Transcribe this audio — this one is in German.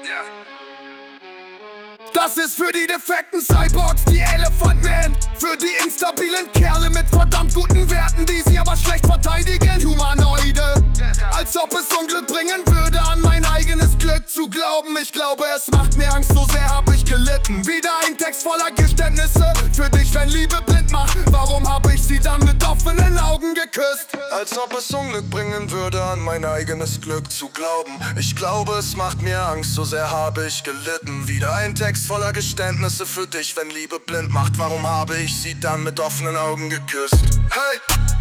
Das ist für die defekten Cyborgs, die Elephant Man. Für die instabilen Kerle mit verdammt guten Werten, die sie aber schlecht verteidigen. Humanoide, als ob es Unglück bringen würde, an mein eigenes Glück zu glauben. Ich glaube, es macht mir Angst, so sehr hab ich gelitten. Wieder ein Text voller Geständnisse für dich, wenn Liebe blind macht. Warum hab ich sie dann mit offenen Augen geküsst? Als ob es Unglück bringen würde, an mein eigenes Glück zu glauben. Ich glaube, es macht mir Angst, so sehr habe ich gelitten. Wieder ein Text voller Geständnisse für dich, wenn Liebe blind macht. Warum habe ich sie dann mit offenen Augen geküsst? Hey!